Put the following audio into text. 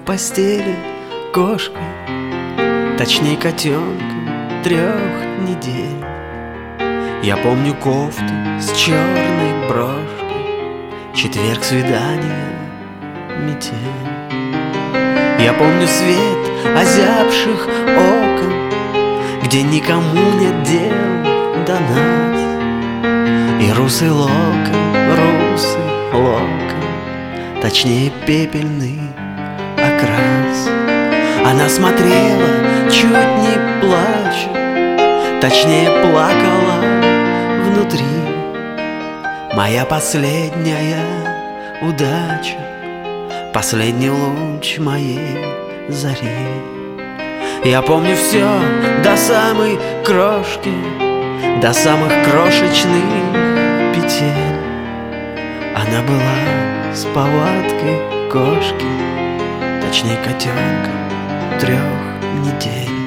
постели кошкой, точнее котенком 3 недель. Я помню кофту с черной брошкой, четверг, свидание, метель. Я помню свет озябших окон, где никому нет дел до нас. И русый локон, точнее пепельный окрас. Она смотрела, чуть не плача, точнее плакала внутри. Моя последняя удача, последний луч моей зари. Я помню все до самой крошки, до самых крошечных петель. Она была с повадкой кошки, точнее котенка 3 недель.